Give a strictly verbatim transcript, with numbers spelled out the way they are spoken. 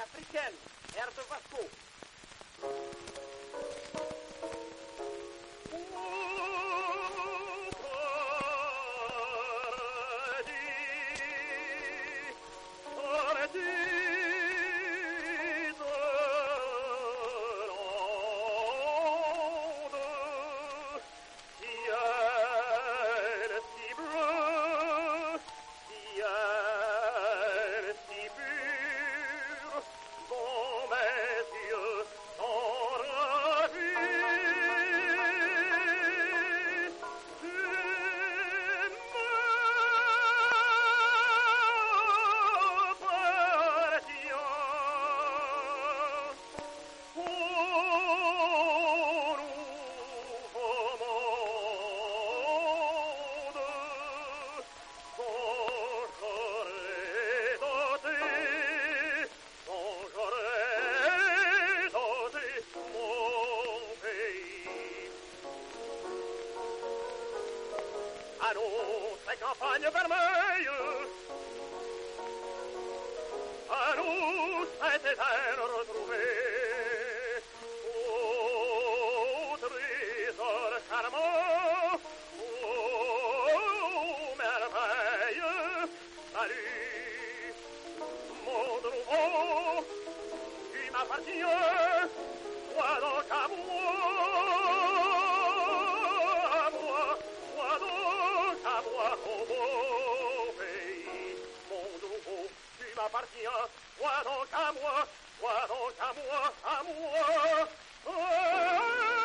africaine, air de Vasco. À nous, ces campagnes vermeilles, à nous, cet éther retrouvé, ô trésor charmant, ô merveille, salut, monde nouveau, tu m'appartiens, toi donc à moi. Au beau pays, mon nouveau, tu m'appartiens, toi donc à moi, toi donc à moi, à moi. Oh